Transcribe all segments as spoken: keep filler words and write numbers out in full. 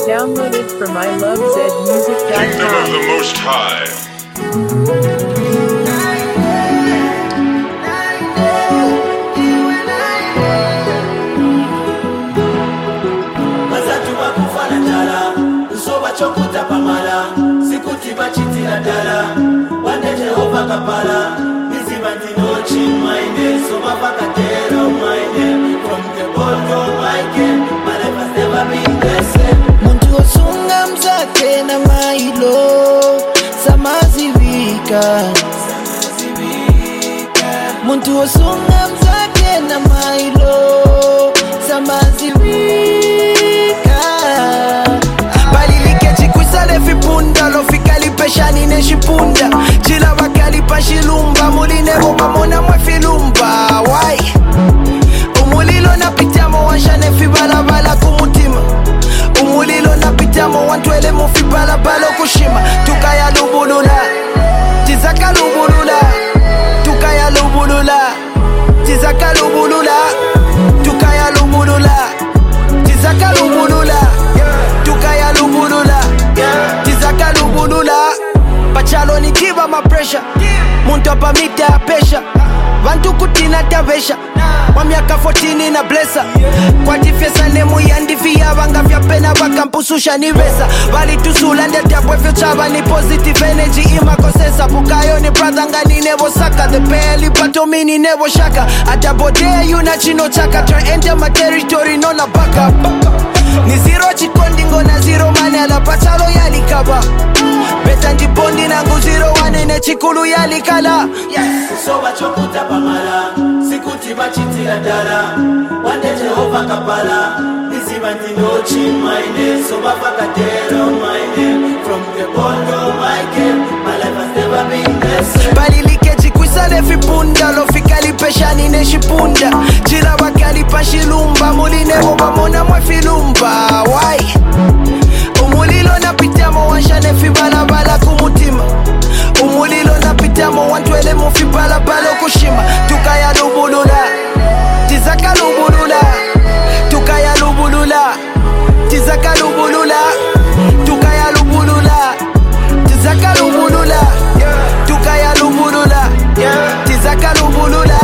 Downloaded from I love zed music dot com. Kingdom of the Most High. Mazatu bakufana dala, nsoba chokuta pamala, sikuti bachitira dala, wande Jehova kapala, niziba ndinochi mainde, soma pakatero mainde, from the bottom I came, my life has never been the same. Muntu osunga mzake na mailo, samazivika. Muntu osunga mzake na mailo, samazivika. Balilike chikusale vipunda, lofika lipeshani neshipunda. Chila wakali pashilumba, muline boba mona mwefilumba. Why? Umulilo na pitamo wanshane fibala bala kumutima. Umulilo na pitamo wantwele mufi bala bala kushima. Tukaya lubulula, tizaka lubulula. Tukaya lubulula, tizaka lubulula. Tukaya lubulula, tizaka lubulula. Tukaya lubulula, tizaka lubulula. Pachalo ni kiva ma pressure. Muntu hapa mita ya pesha. Vantu kutina tavesha. Wa miaka fourteen na blessa. Kwa tifesa nemu yandifia. Vanga vya pena vakampususha ni vesa. Vali tusula ndete apwe chava ni positive energy ima kosesa. Bukayo ni brother ngani nevo saka. The peli pato mini nevo shaka. Atabode yuna chino chaka. Try enter my territory nona baka. Ni zero chikondingo na zero mane ala pachalo yalikaba. Beta ndipondi nangu zero wane ne chikulu yalikala. Yes, so bachokuta pamala, sikuti bachitira dala, wande Jehova kapala, niziba ndinochi mainde, so bapakatero mainde, from the bottom I came, my life has never been the same. Balilike chikusale vipunda, lofika lipeshani neshipunda. Chila wakali pashilumba, muline boba mona mwefilumba. Why? Umulilo na pitamo wanshane fibala bala kumutima. Umulilo na pitamo wantwele mufi bala bala kushima. Tukaya lubulula, tizaka lubulula. Tukaya lubulula, tizaka lubulula. Tukaya lubulula, tizaka lubulula. Tukaya lubulula, tizaka lubulula.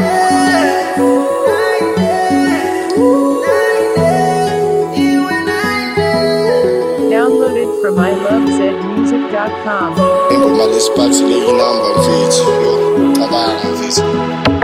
Downloaded from I love zed music dot com. Ngoma lesiphathile inamba mfethu yo cabanga mfethu